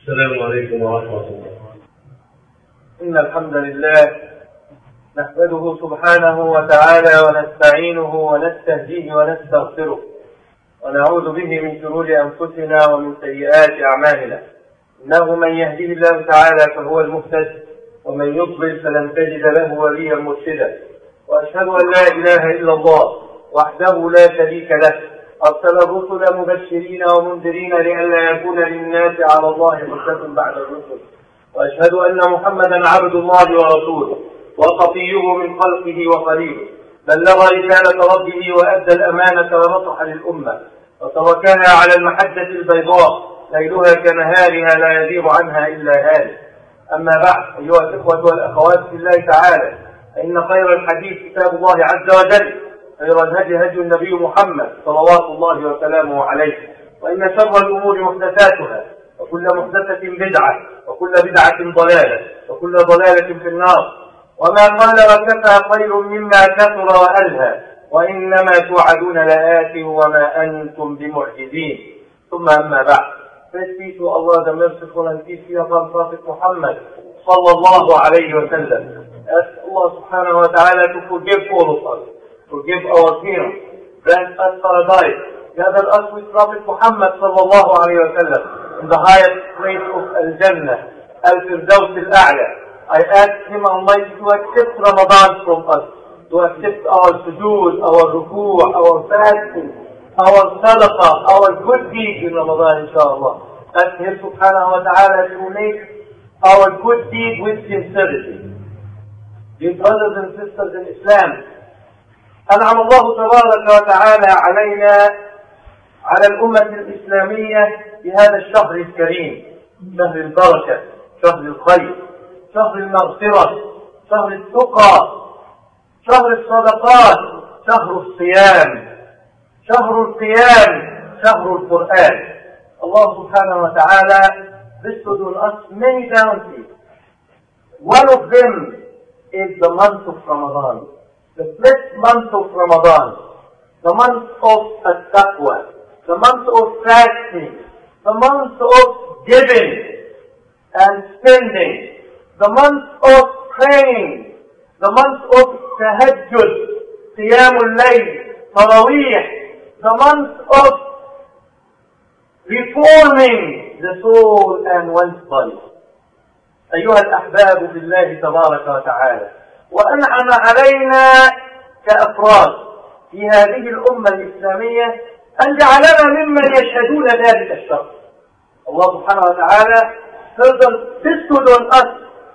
السلام عليكم ورحمة الله. إن الحمد لله نحمده سبحانه وتعالى ونستعينه ونستهديه ونستغفره ونعوذ به من شرور أنفسنا ومن سيئات أعمالنا. إنه من يهديه الله تعالى فهو المهتد ومن يضلل فلن تجد له وليا مرشدا. وأشهد أن لا إله إلا الله وحده لا شريك له أرسل الرسل مبشرين ومنذرين لئلا يكون للناس على الله حجة بعد الرسل. وأشهد أن محمدا عبد الله ورسوله وصفيه من خلقه وخليله بلغ رسالة ربه وأدى الأمانة ونصح للأمة وتركها على المحجة البيضاء ليلها كنهارها لا يزيغ عنها إلا هالك. أما بعد، أيها الإخوة والأخوات في الله تعالى، فإن خير الحديث كتاب الله عز وجل، خير الهدي هدي النبي محمد صلوات الله وسلامه عليه، وإن شر الأمور محدثاتها وكل محدثة بدعة وكل بدعة ضلالة وكل ضلالة في النار. وما قل وكفى خير مما كثر وألهى، وإنما توعدون لآت وما أنتم بمعجزين. ثم أما بعد. Praise be to Allah, the merciful, and peace be upon Prophet Muhammad sallallahu alayhi wa sallam. Ask Allah subhanahu wa ta'ala to forgive all of us, forgive our sins, grant us paradise, gather us with Prophet Muhammad sallallahu alayhi wa sallam in the highest place of Al-Jannah, Al-Firdaus Al-A'la. I ask Him Almighty to accept Ramadan from us, to accept our sujood, our ruku', our fasting, our sadaqah, our good deeds in Ramadan, inshallah. Ask Him subhanahu wa ta'ala to make our good deed with sincerity. Dear brothers and sisters in Islam, أنعم الله تبارك وتعالى علينا على الأمة الإسلامية بهذا الشهر الكريم، شهر البركة، شهر الخير، شهر المغفرة، شهر التقى، شهر الصدقات، شهر الصيام، شهر القيام، شهر القرآن. Allah subhanahu wa ta'ala bestowed on us many bounties. One of them is the month of Ramadan, the blessed month of Ramadan, the month of at-taqwa, the month of fasting, the month of giving and spending, the month of praying, the month of tahajjud, qiyamul layl, tarawih, the month of reforming the soul and one's body. أيها الأحباب في الله تبارك وتعالى، وأنعم علينا كأفراد في هذه الأمة الإسلامية أن جعلنا ممن يشهدون ذلك الشهر. الله سبحانه وتعالى bestowed on us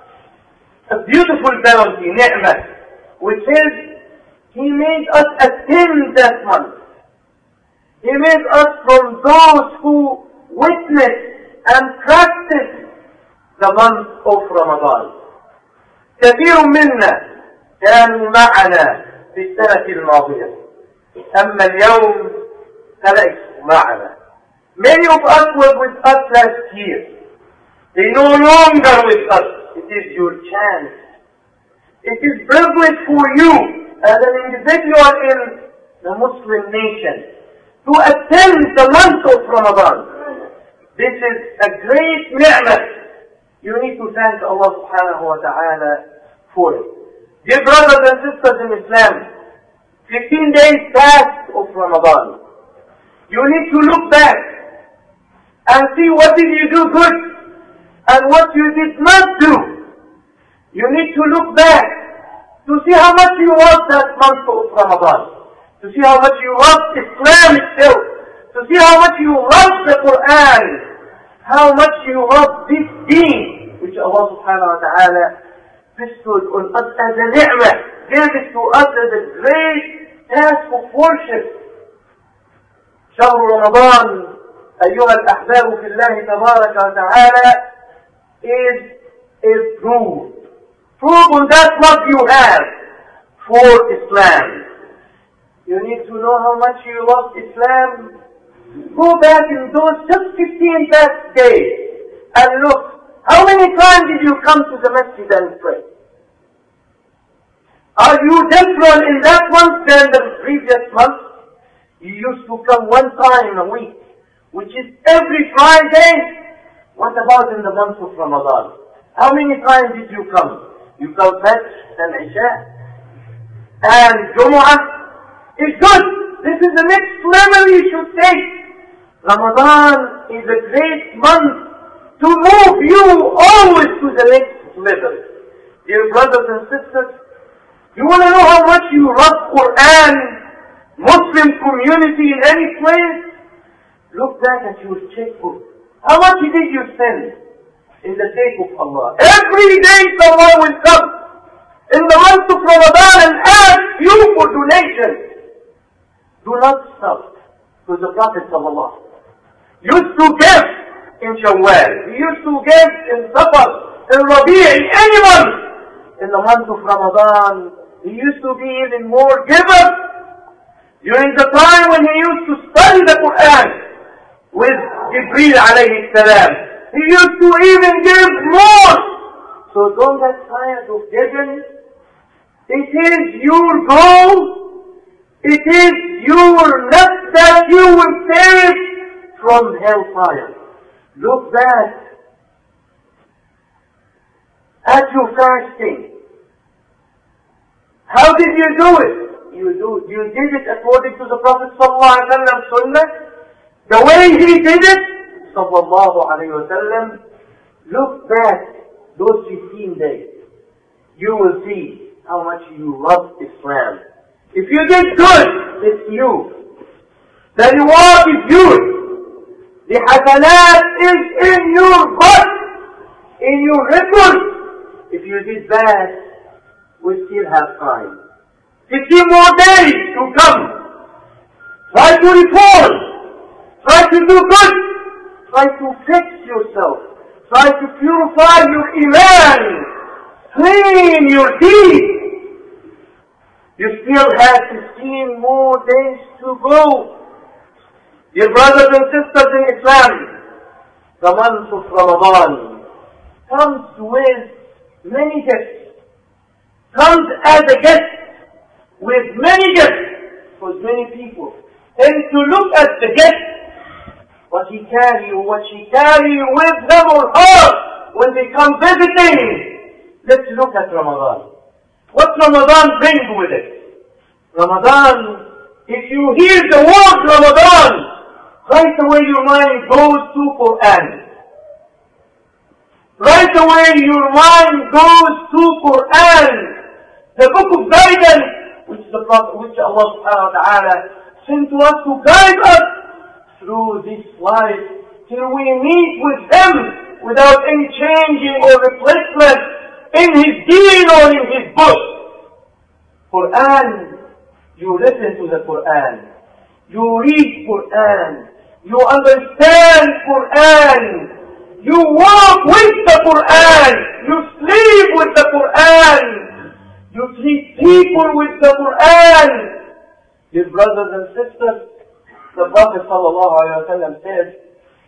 a beautiful bounty, ni'mah, which is He made us attend that month. He made us from those who witness and practice the month of Ramadan. كثير منا كانوا معنا في السنة الماضية، أما اليوم فليسوا معنا. Many of us were with us last year. They no longer with us. It is your chance. It is privilege for you as an individual in the Muslim nation to attend the month of Ramadan. This is a great ni'mah. You need to thank Allah subhanahu wa ta'ala for it. Dear brothers and sisters in Islam, 15 days fast of Ramadan. You need to look back and see what did you do good and what you did not do. You need to look back to see how much you love that month of Ramadan, to see how much you love Islam itself, to see how much you love the Quran, how much you love this deen, which Allah subhanahu wa ta'ala bestowed on us as a ni'mah, gave it to us as a great task of worship. شهر رمضان أيها الأحباب في الله تبارك وتعالى is a proof. Prove on that what you have for Islam. You need to know how much you love Islam. Go back in those just 15 past days and look, how many times did you come to the masjid and pray? Are you different in that month than the previous month? You used to come one time a week, which is every Friday What about in the month of Ramadan? How many times did you come? You come Fajr and Isha and Jumu'ah. It's good. This is the next level you should take. Ramadan is a great month to move you always to the next level. Dear brothers and sisters, you want to know how much you love Quran, Muslim community in any place? Look back at your checkbook. How much did you spend in the sake of Allah? Every day someone will come in the month of Ramadan and ask you for donations. Do not stop. Because the Prophet ﷺ used to give in Shawwal. He used to give in Safar, in Rabi', in any month. In the month of Ramadan, he used to be even more giver. During the time when he used to study the Quran with Jibreel alayhi salam, he used to even give more. So don't get tired of giving. It is your goal. It is your nafs that you will save from hellfire. Look back at your fasting. How did you do it? You did it according to the Prophet ﷺ sunnah. The way he did it, sallallahu alayhi wa sallam. Look back those 15 days. You will see how much you love Islam. If you did good, it's you. The reward is yours. The hasanat is in your book, in your record. If you did bad, we still have time. 15 more days to come. Try to reform. Try to do good. Try to fix yourself. Try to purify your iman. Clean your deeds. You still have 15 more days to go. Dear brothers and sisters in Islam, the month of Ramadan comes with many gifts. Comes as a gift with many gifts for many people. And to look at the gift, what he carry or what she carry with them or her when they come visiting. Let's look at Ramadan. What Ramadan brings with it? Ramadan, if you hear the word Ramadan, right away your mind goes to Quran. Right away your mind goes to Quran, the book of guidance which Allah subhanahu wa ta'ala sent to us to guide us through this life till we meet with Him without any changing or replacement in His deen or in His book. Quran, you listen to the Quran, you read Quran, you understand Quran, you walk with the Quran, you sleep with the Quran, you treat people with the Quran. Dear brothers and sisters, the Prophet ﷺ said,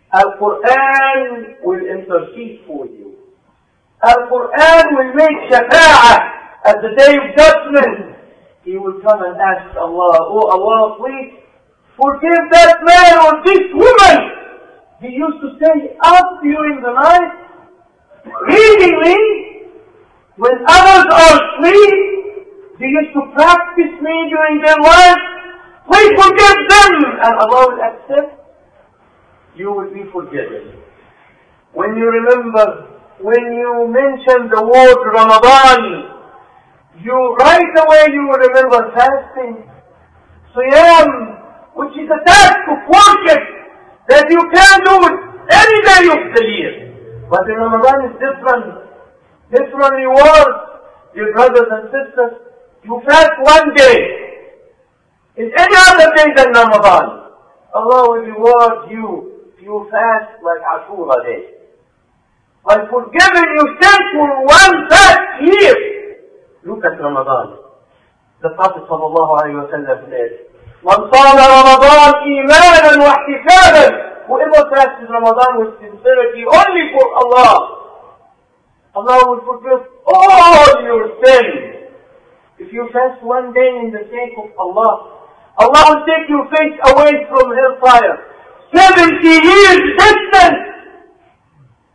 Al-Quran will intercede for you. Al-Quran will make shafa'ah at the day of judgment. He will come and ask Allah, oh Allah, please forgive that man or this woman. He used to stay up during the night, reading me. When others are asleep, they used to practice me during their life. Please forgive them, and Allah will accept. You will be forgiven. When you remember, when you mention the word Ramadan, you right away you will remember fasting, Siyam, which is a task of worship that you can do it any day of the year. But in Ramadan is different rewards. Dear brothers and sisters, you fast one day. In any other day than Ramadan, Allah will reward you if you fast like Ashura day. By forgiving you sin for one fast year. Look at Ramadan. The Prophet ﷺ said, Man صام Ramadan imanan wa ihtisaban. Whoever fasts Ramadan with sincerity only for Allah, Allah will forgive all your sins. If you fast one day in the sake of Allah, Allah will take your face away from hellfire. 70 years distance.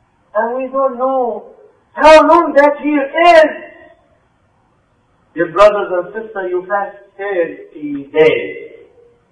we don't know how long that year is. Dear brothers and sisters, you fast 30 days.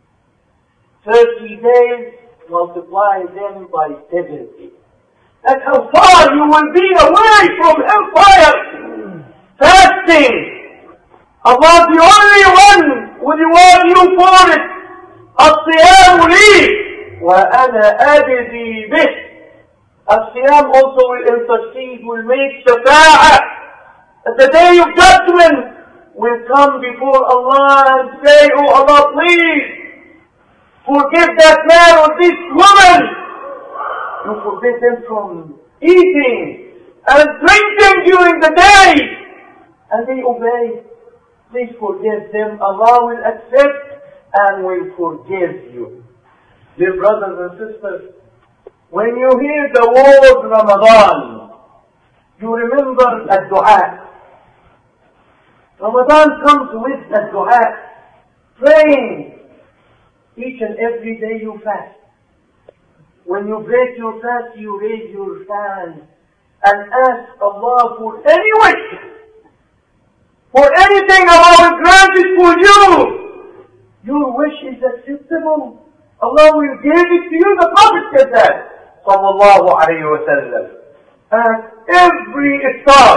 30 days, multiply them by 70. That's how far you will be away from hellfire. Fasting. Allah the only one who reward you for it. الصيام لي وأنا أجزي به. الصيام also will intercede, will make shafa'ah. At the day of judgment, will come before Allah and say, oh Allah, please forgive that man or this woman. You forbid them from eating and drinking during the day, and they obey. Please forgive them. Allah will accept and will forgive you. Dear brothers and sisters, when you hear the word Ramadan, you remember a dua. Ramadan comes with a dua, praying. Each and every day you fast. When you break your fast, you raise your hand and ask Allah for any wish. For anything Allah will grant it for you. Your wish is acceptable. Allah will give it to you. The Prophet said that. Sallallahu alayhi wa sallam. At every iftar,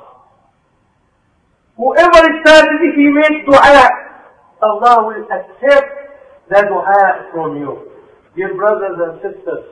whoever is started, if he makes dua, Allah will accept the dua from you. Dear brothers and sisters,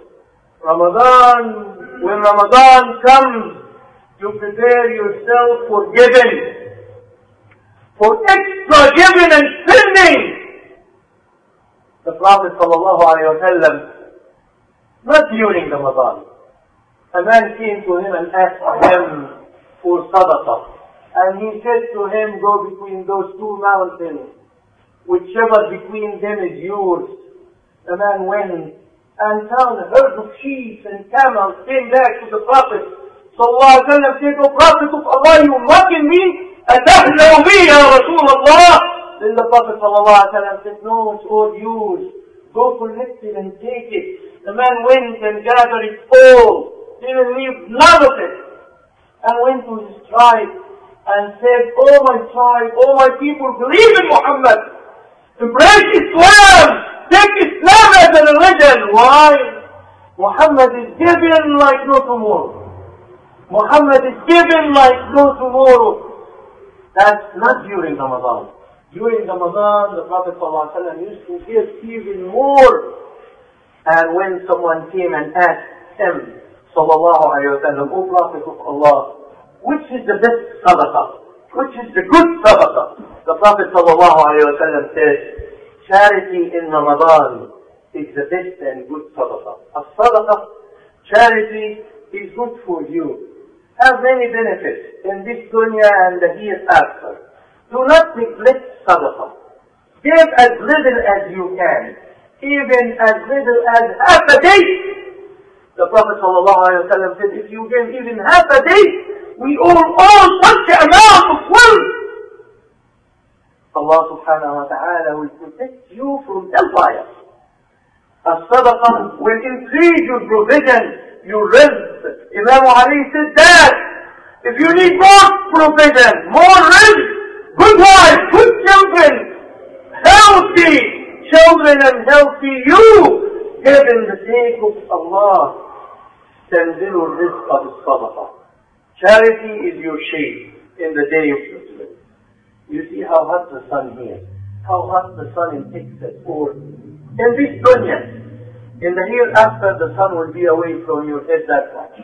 when Ramadan comes, you prepare yourself for giving. For extra giving and spending. The Prophet ﷺ, not during Ramadan, a man came to him and asked him for sadaqah. And he said to him, go between those two mountains, whichever between them is yours. The man went and found a herd of sheep and camels, came back to the Prophet ﷺ, said, O Prophet of Allah, you mocking me? أتهلوا بي يا رسول الله. Then the Prophet ﷺ said, no, it's all yours. Go collect it and take it. The man went and gathered it all. Didn't leave none of it. And went to his tribe and said, oh my tribe, oh my people, believe in Muhammad. Embrace Islam. Take Islam as a religion. Why? Muhammad is given like no tomorrow. Muhammad is given like no tomorrow. That's not during Ramadan. During Ramadan, the Prophet ﷺ used to give even more. And when someone came and asked him, sallallahu alayhi wa sallam, O Prophet of Allah, which is the best sadaqah? Which is the good sadaqah? The Prophet sallallahu alayhi wa sallam said, charity in Ramadan is the best and good sadaqah. A sadaqah, charity is good for you. Have many benefits in this dunya and the hereafter. Do not neglect sadaqah. Give as little as you can, even as little as half a day. The Prophet ﷺ said, if you give even half a day, we all such an amount of wealth. Allah subhanahu wa ta'ala will protect you from hellfire. A sadaqah will increase your provision, your rizq. Imam Ali said that. If you need more provision, more rizq, good wife, good children, healthy children and healthy you, give in the sake of Allah. تنزل الرزق بالصدقة. Charity is your shade in the day of judgment. You see how hot the sun here, how hot the sun in Texas, or in this dunya. In the hereafter, the sun will be away from your head that much.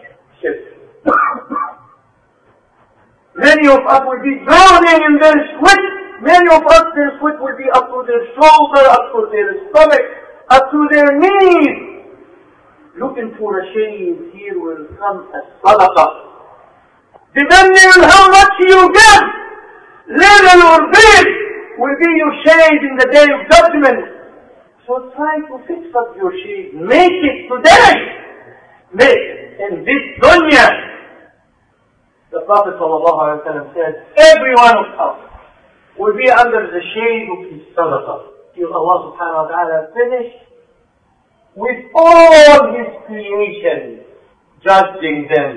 Many of us will be drowning in their sweat. Many of us, their sweat will be up to their shoulder, up to their stomach, up to their knees. Looking for a shade, here will come a sadaqah. Depending on how much you give, little or big, will be your shade in the day of judgment. So try to fix up your shade. Make it today. Make it in this dunya. The Prophet ﷺ said, every one of us will be under the shade of his sadaqah till Allah subhanahu wa ta'ala finish with all his creation, judging them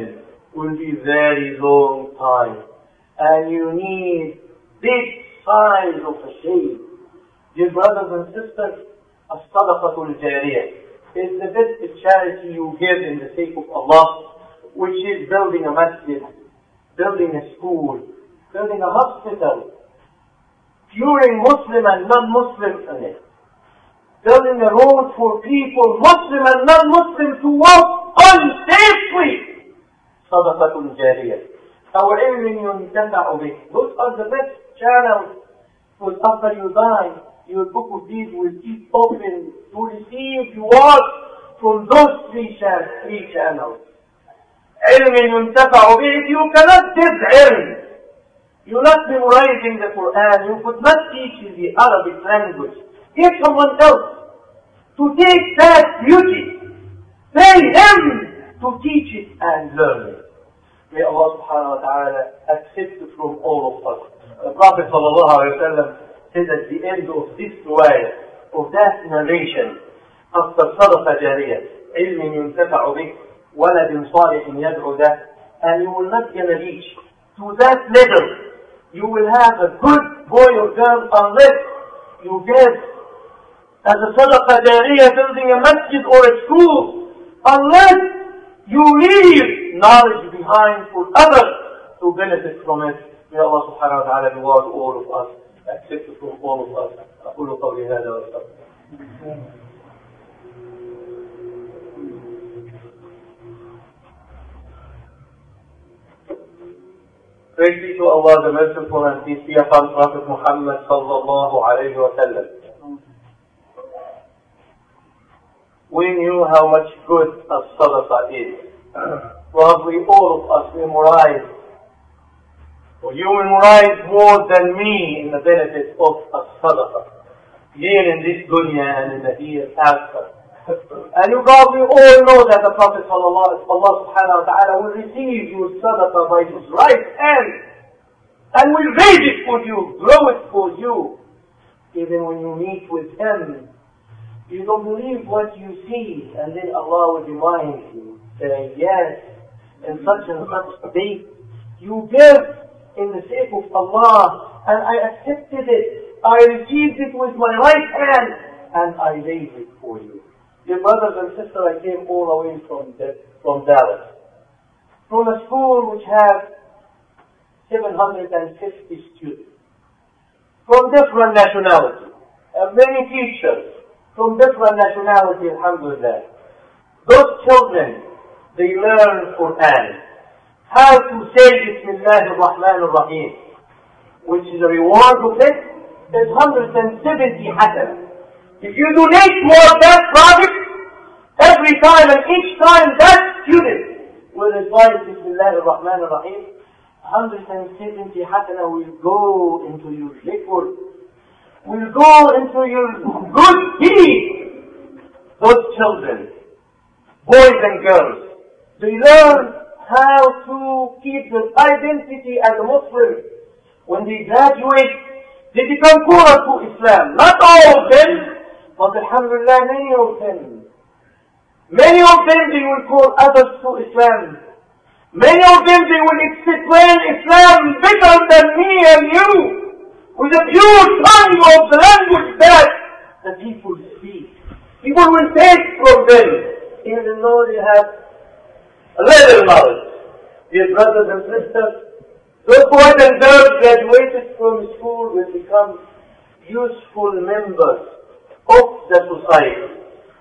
will be very long time. And you need big size of a shade. Dear brothers and sisters, as-sadaqatul jariyah is the best charity you give in the sake of Allah, which is building a masjid, building a school, building a hospital, curing Muslim and non-Muslim in it, building a road for people, Muslim and non-Muslim, to walk on safely. Sadaqatul jariyah. Our ilm yuntafa'u bih. Those are the best channels, because after you die, your book of deeds will keep open to receive reward from those three channels. Ilm yuntafa'u bih. If you cannot give ilm, you're not memorizing the Quran, you could not teach the Arabic language. Get someone else to take that beauty. Pay him to teach it and learn it. May Allah subhanahu wa ta'ala accept it from all of us. The Prophet sallallahu alayhi wa sallam said at the end of this riwayah, of that narration, after sadaqa jariyah, ilmin yuntafa'u bih, waladin salihin yad'u dah, and you will not gonna reach to that level. You will have a good boy or girl unless you give as a sadaqa jariyah building a masjid or a school, unless you leave knowledge behind for others to benefit from it. May Allah subhanahu wa ta'ala reward all of us, accept it from all of us. أقول قولي هذا وأستغفر. Praise be to Allah, the merciful, and peace be upon Prophet Muhammad sallallahu alayhi wa sallam. We knew how much good as-sadaqah is. Probably all of us memorize, or you memorize more than me in the benefit of as-sadaqah, here in this dunya and in the hereafter. And you probably all know that the Prophet Allah subhanahu wa ta'ala will receive your sadaqah by his right hand and will raise it for you, grow it for you. Even when you meet with him, you don't believe what you see, and then Allah will remind you, say, yes, in such and such day, you give in the sake of Allah, and I accepted it, I received it with my right hand, and I raised it for you. Dear brothers and sisters, I came all the way from Dallas, from a school which has 750 students, from different nationalities, and many teachers, from different nationalities, alhamdulillah. Those children, they learn Quran. How to say Bismillah ar-Rahman ar-Rahim, which is a reward of it, is 170 hasanah. If you donate more that project, every time and each time that student will recite Bismillah ar-Rahman ar-Rahim, 170 hasanah will go into your liquid, will go into your good deeds. Those children, boys and girls, they learn how to keep their identity as a Muslim. When they graduate, they become core to Islam. Not all of them, but alhamdulillah, many of them. Many of them, they will call others to Islam. Many of them, they will explain Islam better than me and you, with a pure tongue of the language that the people speak. People will take from them, even though they have a little knowledge. Dear brothers and sisters, those boys and girls graduated from school will become useful members of the society.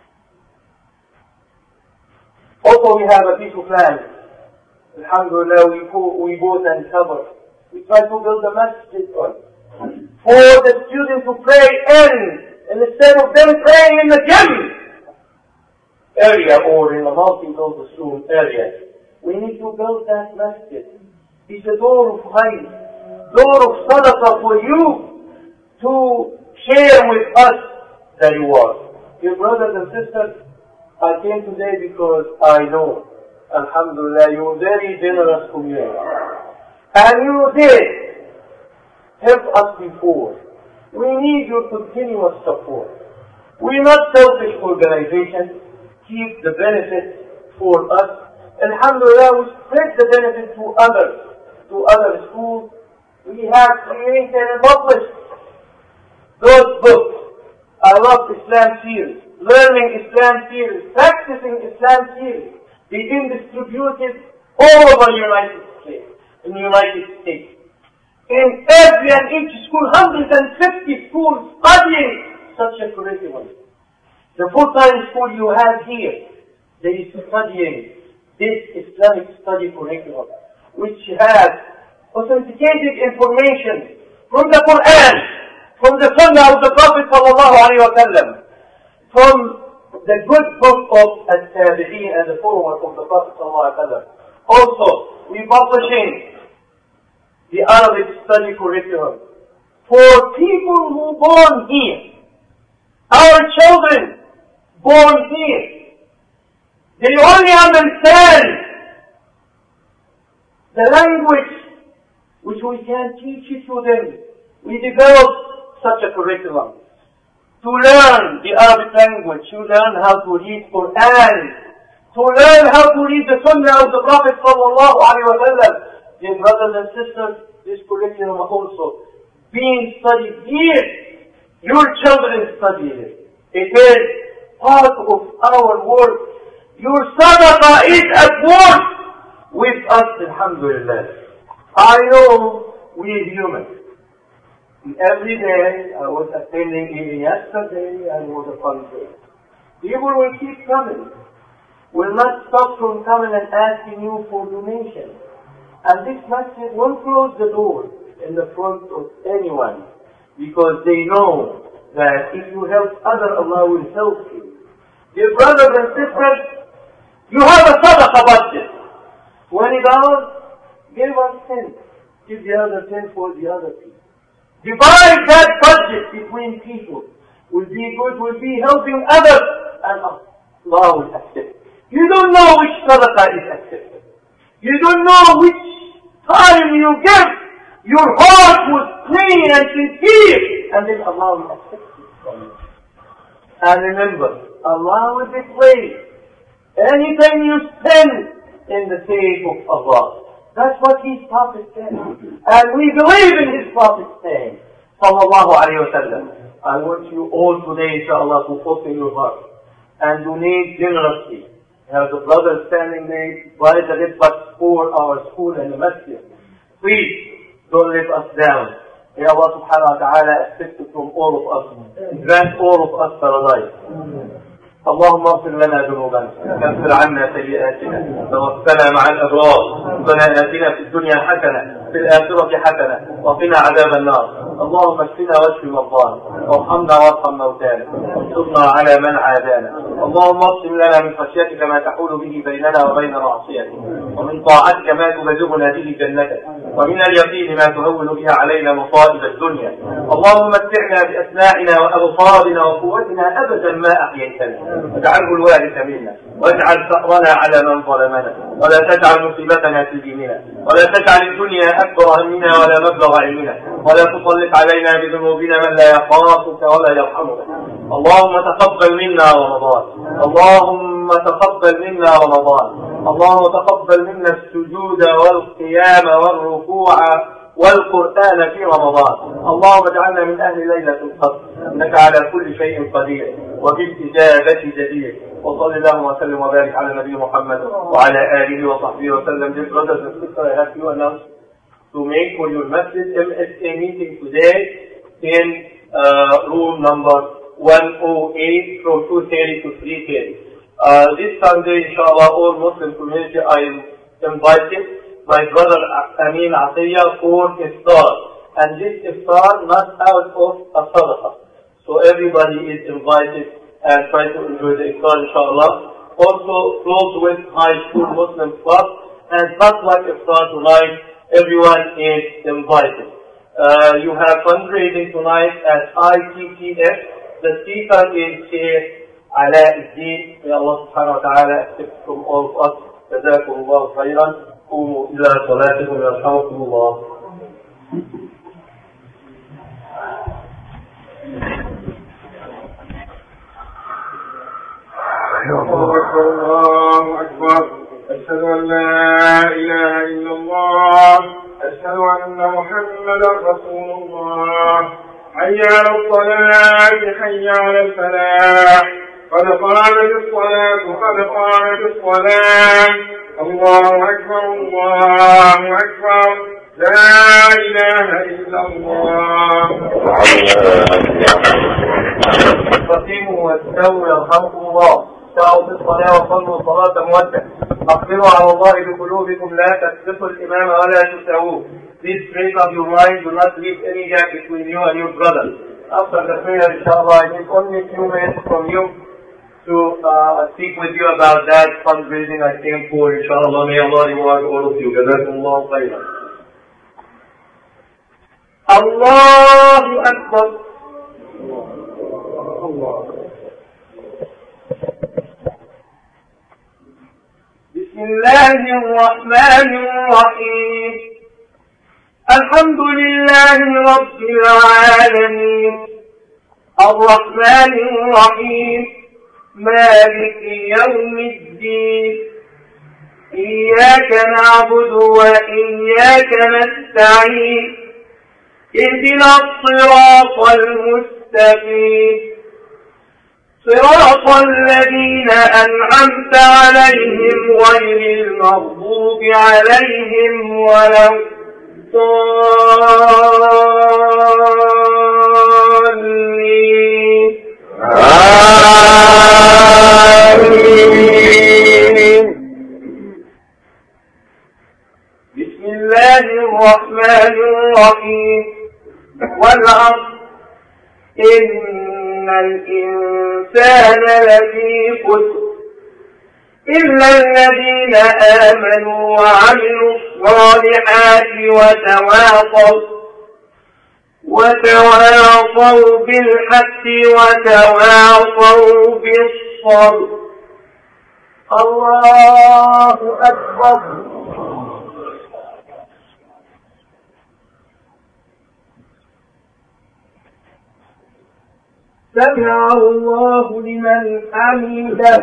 Also, we have a piece of land. Alhamdulillah, we bought and covered. We try to build a masjid on for the students to pray in, and instead of them praying in the gym area or in the multi-classroom area, we need to build that masjid. It's a door of khayr, door of sadaqah for you to share with us the reward. Dear brothers and sisters, I came today because I know, alhamdulillah, you are very generous community. And you did help us before. We need your continuous support. We're not selfish organization. Keep the benefits for us Alhamdulillah, we spread the benefit to other schools. We have created and published those books. I love Islam series, learning Islam series, practicing Islam series. They've been distributed all over the United States. In every and each school, 150 schools studying such a curriculum. The full-time school you have here, they are studying this Islamic study curriculum, which has authenticated information from the Quran, from the Sunnah of the Prophet ﷺ, from the good book of Al-Tabi'een and the followers of the Prophet ﷺ. Also, we're publishing the Arabic study curriculum for people who born here. Our children born here, they only understand the language which we can teach it to them. We developed such a curriculum to learn the Arabic language, to learn how to read Quran, to learn how to read the Sunnah of the Prophet ﷺ. Dear brothers and sisters, this curriculum also being studied here. Your children study it. It is part of our work. Your sadaqah is at work with us, alhamdulillah. I know we are human. Every day I was attending, even yesterday, and it was a fun day. People will keep coming. Will not stop from coming and asking you for donation. And this masjid won't close the door in the front of anyone, because they know that if you help others, Allah will help you. Dear brothers and sisters, you have a sadaqah budget. $20, give us 10. Give the other 10 for the other people. Divide that budget between people. Will be good, will be helping others, and Allah will accept. You don't know which sadaqah is accepted. You don't know which time you give. Your heart was clean and sincere, and then Allah will accept it from you. And remember, Allah will be pleased anything you spend in the sake of Allah. That's what His Prophet said. And we believe in His Prophet's saying, sallallahu alayhi wa sallam. I want you all today, inshallah, to open your heart and donate generously. Have the brothers standing there by the red bus for our school and the masjid. Please, don't let us down. May Allah subhanahu wa ta'ala accept it from all of us. Grant all of us paradise. اللهم اغفر لنا ذنوبنا كفر عنا سيئاتنا توفنا مع الأبرار ربنا آتنا في الدنيا حسنة في الآخرة حسنة وقنا عذاب النار اللهم اشفنا واشف مرضانا وارحمنا وارحم موتانا وانصرنا على من عادانا اللهم اقسم لنا من خشيتك ما تحول به بيننا وبين معصيتك ومن طاعتك ما تبلغنا به جنتك ومن اليقين ما تهون بها علينا مصائب الدنيا اللهم متعنا بأسماعنا وأبصارنا وقوتنا أبدا ما أحييتنا واجعله الوارث منا واجعل ثأرنا على من ظلمنا ولا تجعل مصيبتنا في ديننا ولا تجعل الدنيا أكبر همنا ولا مبلغ علمنا ولا تسلط علينا بذنوبنا من لا يخافك ولا يرحمنا اللهم تقبل منا رمضان اللهم تقبل منا رمضان اللهم تقبل منا السجود والقيام والركوع والقرآن في رمضان اللهم اجعلنا من أهل ليلة القدر إنك على كل شيء قدير وبالإجابة جدير وصلى الله وسلم وبارك على نبي محمد وعلى آله وصحبه وسلم. Dear brothers and sisters, I have few announcements to make for your masjid MSA meeting today in room number 108 from 2:30 to 3:30. This Sunday, inshallah, all Muslim community I invited my brother Amin Atiyah for iftar, and this iftar not out of a sadaqah. So everybody is invited and try to enjoy the iftar, inshallah. Also close with high school Muslim club, and not like iftar tonight, everyone is invited. You have fundraising tonight at ITTF. The speaker is Sheikh Alauddin. May Allah subhanahu wa ta'ala accept from all of us. جزاكم الله خيرا. قوموا إلى صلاتكم يرحمكم الله. الله أكبر. أشهد أن لا إله إلا الله. أشهد أن محمدا رسول الله. حي على الصلاة حي على الفلاح قد قامت الصلاة قد قامت الصلاة. الله أكبر الله أكبر لا إله إلا الله. استقيموا واستووا يرحمكم الله. استعوا في الصلاة وصلوا صلاة مودة. أقبلوا على الله بقلوبكم لا تسبقوا الإمام ولا تساووه. Please straight up your mind, do not leave any gap between you and your brother. After the prayer, inshallah, I need only a few minutes from you to speak with you about that fundraising I came for. Inshallah, may Allah reward all of you. Jazakumullah khairan. Allahu Akbar. بسم الله الرحمن الرحيم. الحمد لله رب العالمين الرحمن الرحيم مالك يوم الدين إياك نعبد وإياك نستعين اهدنا الصراط المستقيم صراط الذين أنعمت عليهم غير المغضوب عليهم ولا الضالين. آمين. بسم الله الرحمن الرحيم. والعصر إن الإنسان لفي خسر إلا الذين آمنوا وعملوا الصالحات وتواصوا بالحق وتواصوا بالصبر. الله أكبر. سمع الله لمن حمده.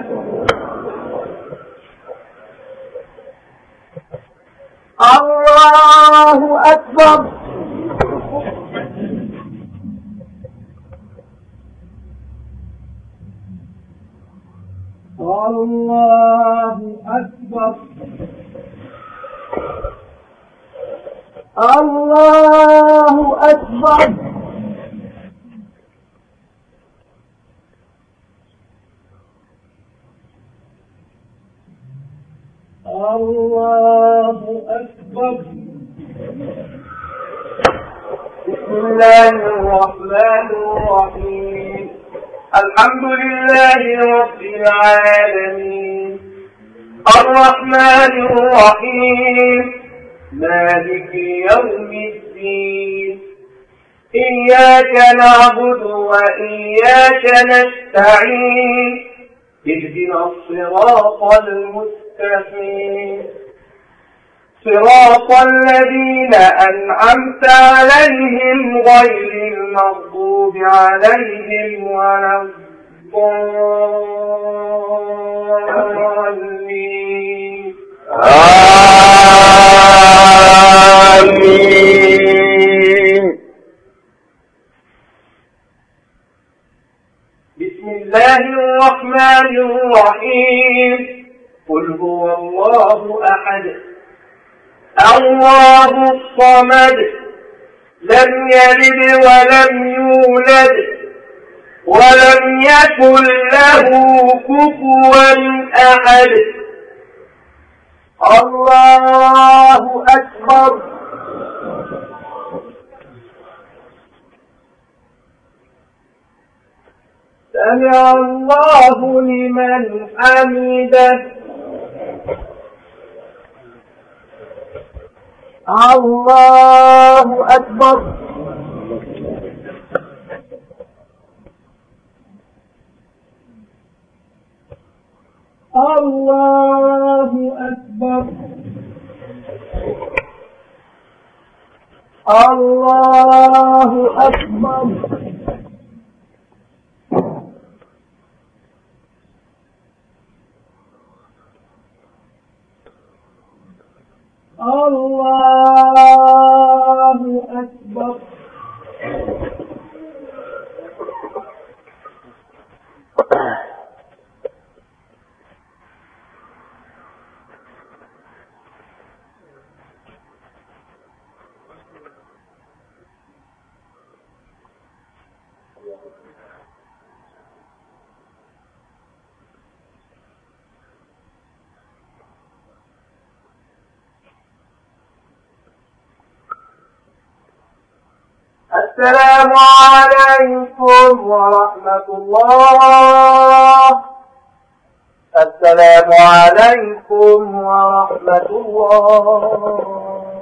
الله أكبر. الله أكبر. الله أكبر. الله أكبر. بسم الله الرحمن الرحيم. الحمد لله رب العالمين الرحمن الرحيم مالك يوم الدين إياك نعبد وإياك نستعين اهدنا الصراط المستقيم صراط الذين أنعمت عليهم غير المغضوب عليهم ولا الضالين. آمين. بسم الله الرحمن الرحيم. قل هو الله أحد الله الصمد لم يلد ولم يولد ولم يكن له كفوا أحد. الله أكبر. سمع الله لمن حمده. الله أكبر. الله أكبر. الله أكبر. الله أكبر. السلام عليكم ورحمة الله. السلام عليكم ورحمة الله.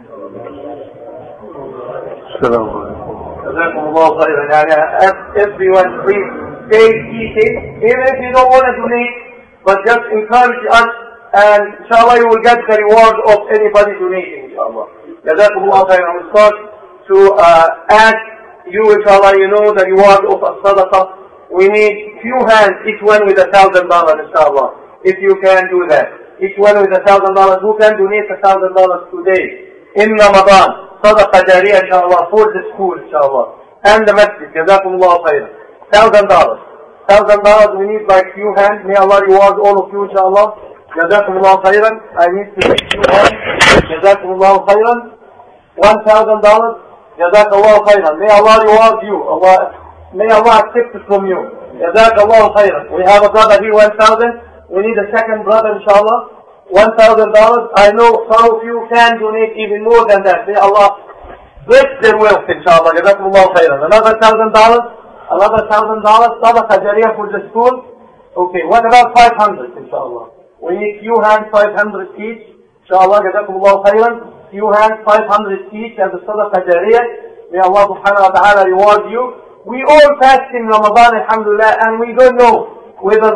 السلام عليكم. جزاكم الله خيرا. يعني everyone please stay seated, even if you don't want to donate, but just encourage us, and inshallah you will get the reward of anybody donating, inshallah. جزاكم الله خيرا. We start to ask you, inshallah, you know the reward of a sadaqah. We need few hands, each one with $1,000, inshallah. If you can do that. Each one with $1,000. Who can donate $1,000 today? In Ramadan. Sadaqah jariyah, inshallah, for the school, inshallah. And the masjid. Jazakumullah khairan. $1,000. $1,000 we need by few hands. May Allah reward all of you, inshallah. Jazakumullah khairan. I need to make few hands. Jazakumullah khairan. $1,000. Jazakallah khairan. May Allah reward you. May Allah accept it from you. Jazakallah khairan. We have a brother here, 1,000. We need a second brother, inshallah. $1,000. I know some of you can donate even more than that. May Allah bless their wealth, inshallah. Jazakallah khairan. Another $1,000. Another $1,000. Sadaqah jariyah for the school. Okay, what about 500, inshallah? We need few hands, 500 each. Inshallah, jazakumullah khairan. Few hands, 500 each as a sadaqah jariyah. May Allah subhanahu wa ta'ala reward you. We all fast in Ramadan, alhamdulillah, and we don't know whether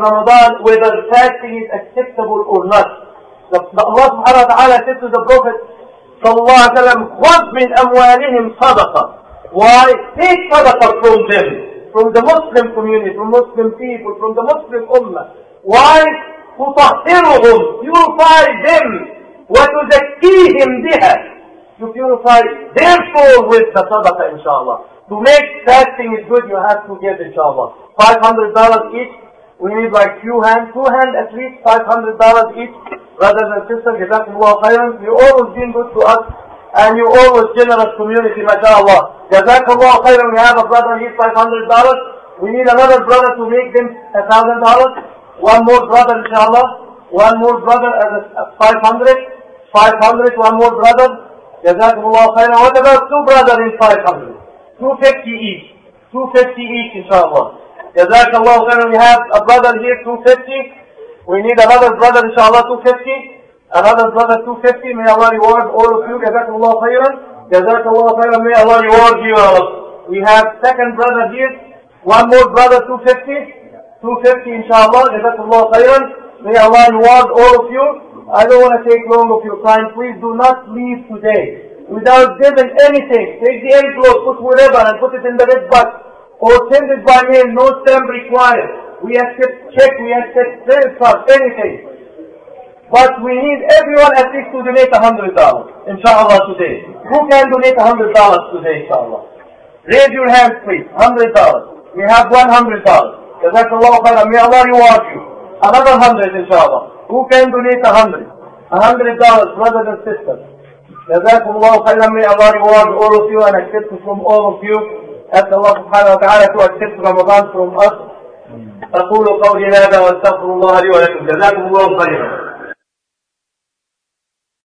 fasting is acceptable or not. Allah subhanahu wa ta'ala said to the Prophet sallallahu alayhi wa sallam, خُذْ مِنْ أَمْوَالِهِمْ صَدَقَةً. Why? Take sadaqah from them, from the Muslim community, from Muslim people, from the Muslim ummah. Why? تُطَهِّرُهُمْ. Purify them. وَتُزَكِّيهِمْ بِهَا. To purify their soul with the sadaqah, inshallah. To make fasting is good, you have to give, inshallah. $500 each. We need like few hands, 2 hands at least, $500 each. Brothers and sisters, jazakumullah khairan. You always been good to us, and you always generous community, mashallah. Jazakumullah khairan. We have a brother here, $500. We need another brother to make them $1,000. One more brother, inshallah. One more brother as a 500. 500, one more brother. Jazakumullah khairan. What about 2 brothers in 500? 250 each. 250 each, inshallah. Jazakallah khairan. We have a brother here, 250. We need another brother, inshallah, 250. Another brother, 250. May Allah reward all of you. Jazakallah khairan. Jazakallah khairan. May Allah reward you all. We have second brother here. One more brother, 250. 250, inshallah. Jazakallah khairan. May Allah reward all of you. I don't want to take long of your time. Please do not leave today without giving anything. Take the envelope, put whatever, and put it in the red box. Or send it by mail, no stamp required. We accept check, we accept credit card, anything. But we need everyone at least to donate $100, inshallah, today. Who can donate $100 today, inshallah? Raise your hands, please. $100. We have $100. Jazakallah khairan. May Allah reward you. Another 100, inshallah. Who can donate $100? $100, brothers and sisters. Jazakumullah khairan. May Allah reward all of you and accept from all of you. Ask Allah subhanahu wa ta'ala to accept Ramadan from us. أقول قولي هذا وأستغفر الله لي ولكم. جزاكم الله خيرا.